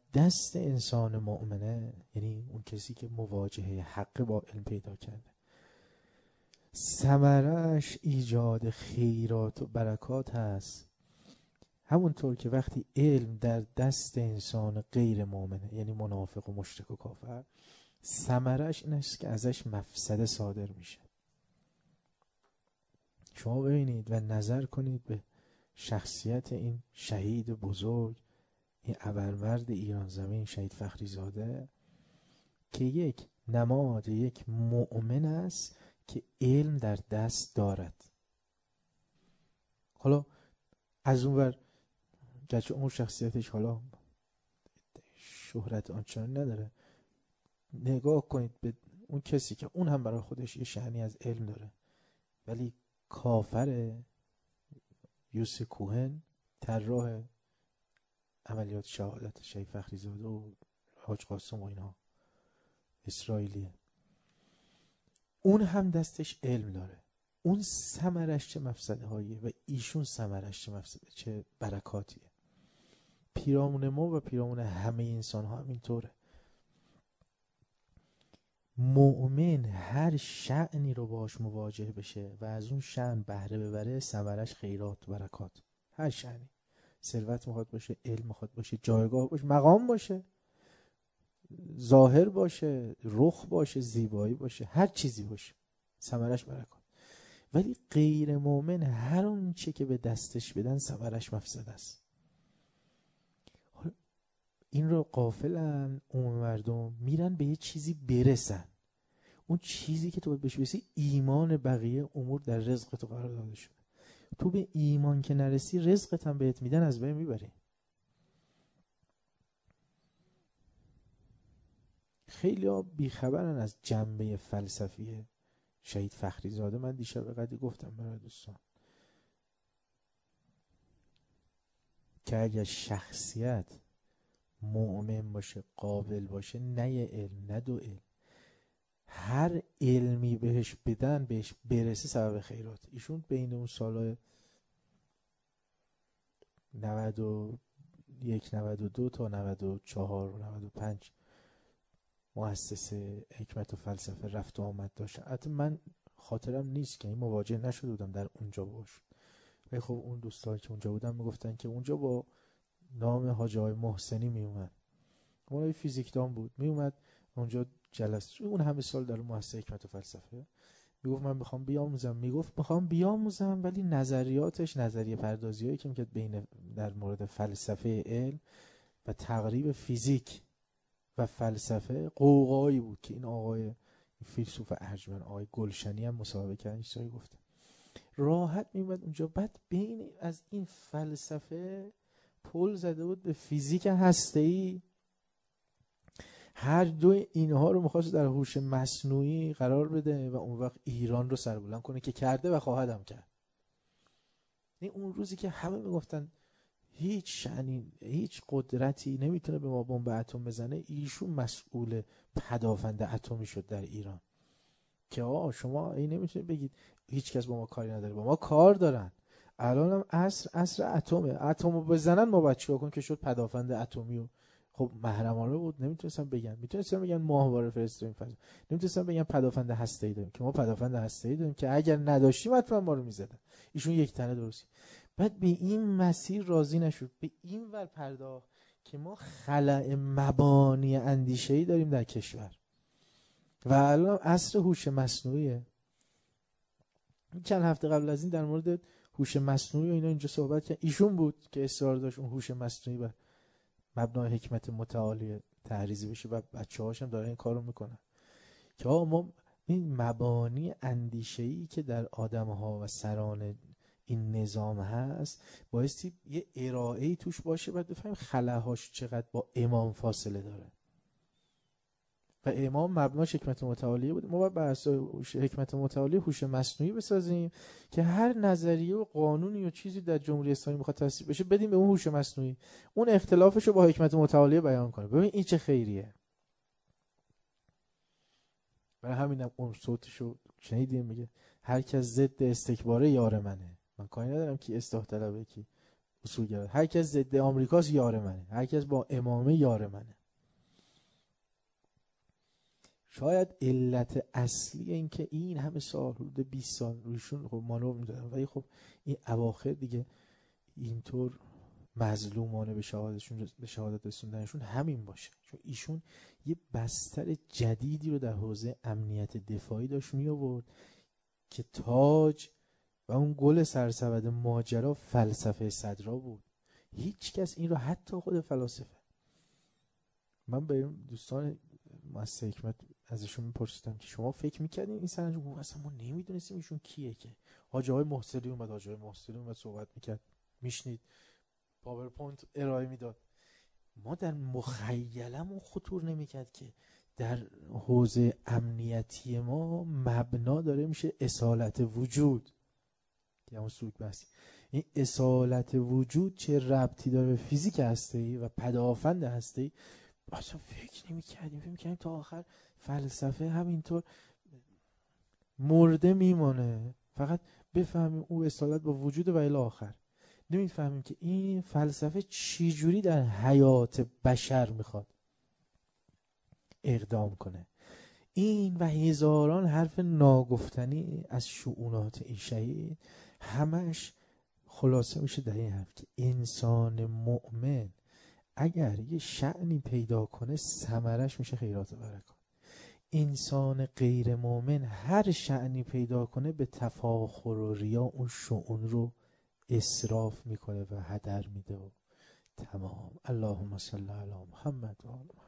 دست انسان مؤمنه، یعنی اون کسی که مواجهه حق با علم پیدا کرده، ثمرش ایجاد خیرات و برکات هست. همونطور که وقتی علم در دست انسان غیر مؤمنه، یعنی منافق و مشرک و کافر، ثمرش این است که ازش مفسده صادر میشه. شما ببینید و نظر کنید به شخصیت این شهید بزرگ، این ابرمرد ایران زمین، شهید فخری زاده، که یک نماد یک مؤمن است که علم در دست دارد. حالا از اون ور گرچه اون شخصیتش حالا شهرت آنچنان نداره، نگاه کنید به اون کسی که اون هم برای خودش یه شأنی از علم داره ولی کافر، یوسف کوهن، طراح عملیات شهادت شهید فخری زاده و حاج قاسم و اینها، اسرائیلیه، اون هم دستش علم داره. اون ثمرش چه مفسده هاییه و ایشون ثمرش چه مفسده، چه برکاتیه. پیرامون ما و پیرامون همه انسان ها هم اینطوره. مؤمن هر شأنی رو باش مواجه بشه و از اون شأن بهره ببره، ثمرش خیرات و برکات. هر شأنی، ثروت میخواد باشه، علم میخواد باشه، جایگاه باشه، مقام باشه، ظاهر باشه، رخ باشه، زیبایی باشه، هر چیزی باشه، ثمرش برکات. ولی غیر مؤمن هر اون چه که به دستش بدن ثمرش مفسد است. این رو غافلن اون مردم، میرن به یه چیزی برسن. اون چیزی که تو باید بهش برسی ایمان، بقیه امور در رزق تو قرار داده شده. تو به ایمان که نرسی رزقت هم بهت میدن از بین میبری. خیلی ها بیخبرن از جنبه فلسفی شهید فخری زاده. من دیشب قدری گفتم برای دوستان که اگر شخصیت مؤمن باشه، قابل باشه، نه یه علم نه دو علم، هر علمی بهش بدن بهش برسه سبب خیرات. ایشون بین اون سالهای 91 92 تا 94 و 95 مؤسسه حکمت و فلسفه رفت و آمد داشت. حتی من خاطرم نیست که این مواجه نشده بودم در اونجا باش، ولی خب اون دوستایی که اونجا بودن میگفتن که اونجا با نام حاج آقای محسنی میومد، اون فیزیکدان بود، میومد اونجا جلسه. اون همه سال در مؤسسه حکمت و فلسفه میگفت من میخوام بیاموزم، میگفت میخوام بیاموزم، ولی نظریاتش، نظریه پردازیایی که میکرد بین در مورد فلسفه علم و تقریب فیزیک و فلسفه قوقایی بود که این آقای فیلسوف ارجمند آقای گلشنی هم مصاحبه کردن چیزایی گفته. راحت میومد اونجا، بعد بین از این فلسفه پل زده بود به فیزیک هسته‌ای. هر دو اینها رو میخواست در هوش مصنوعی قرار بده و اون وقت ایران رو سربلند کنه که کرده و خواهدم کرد. اون روزی که همه میگفتن هیچ شأنی، هیچ قدرتی نمیتونه به ما بمب اتم بزنه، ایشون مسئول پدافند اتمی شد در ایران که شما این نمیتونید بگید هیچ کس با ما کاری نداره، با ما کار دارن. الان هم عصر اتمو بزنن ما باید چیکار کنیم که شد پدافند اتمی. و خب محرمانه بود، نمیتونستم بگم، میتونستم بگم ماهواره فرستادیم فضا، نمیتونستم بگم پدافند هسته‌ای داریم که ما پدافند هسته‌ای داریم که اگر نداشتیم حتما ما رو میزدن. ایشون یک تنه درست. بعد به این مسیر راضی نشد، به این ور پرداخت که ما خلأ مبانی اندیشه‌ای داریم در کشور و الان عصر هوش مصنوعیه. چند هفته قبل از این در مورد هوش مصنوعی و اینا اینجا صحبت کرد، ایشون بود که اصرار داشت اون هوش مصنوعی بر مبنای حکمت متعالی تحریزی بشه و بچه‌هاش هم دارن این کارو میکنن که ما این مبانی اندیشه‌ای که در آدم‌ها و سران این نظام هست بایستی یه ارائه‌ای توش باشه، بعد بفهمیم خلاهاش چقدر با امام فاصله داره. و امام مبناش حکمت متعالیه بود، ما باید بر اساس حکمت متعالی هوش مصنوعی بسازیم که هر نظریه و قانونی و چیزی در جمهوری اسلامی میخواد تصویب بشه بدیم به اون هوش مصنوعی، اون اختلافش رو با حکمت متعالی بیان کنه. ببین این چه خیریه. برای همینم اون صوتشو شنیدیم میگه هر کس ضد استکباره یار منه. من کاری ندارم کی اصلاح طلبه کی اصولگرا. هر کس ضد آمریکاست یار منه، هر کس با امامه یار منه. شاید علت اصلی این که این همه سال، حدود 20 سال رویشون خب مانور میدادن، ولی خب این اواخر دیگه اینطور مظلومانه به شهادت رسوندنشون همین باشه، چون ایشون یه بستر جدیدی رو در حوزه امنیت دفاعی داشت می آورد که تاج و اون گل سرسبد ماجرا فلسفه صدرا بود. هیچ کس این رو، حتی خود فلاسفه، من به دوستان مؤسسه حکمت ازشون میپرسیدم که شما فکر میکردین این سرانجام؟ گفت اصلا ما نمیدونستیم ایشون کیه. که حاجی های محصلی اومد، حاجی های محصلی اومد صحبت میکرد، میشنید، پاورپوینت ارائه میداد. ما در مخیلمون خطور نمیکرد که در حوزه امنیتی ما مبنا داره میشه اصالت وجود. که همون سوک بحثی، این اصالت وجود چه ربطی داره به فیزیک هسته‌ای و پدافند هسته‌ای؟ اصلا فکر نمی‌کردیم تا آخر فلسفه همینطور مرده میمونه. فقط بفهمیم او اصالت با وجود و الی آخر. نمیفهمیم که این فلسفه چی جوری در حیات بشر میخواد اقدام کنه. این و هزاران حرف ناگفتنی از شؤونات این شهید همش خلاصه میشه در این حرف که انسان مؤمن اگر یه شأنی پیدا کنه ثمرش میشه خیرات و برکات. انسان غیر مؤمن هر شأنی پیدا کنه به تفاخر و ریا اون شؤون رو اسراف میکنه و هدر میده و تمام. اللهم صل علی محمد و آل محمد.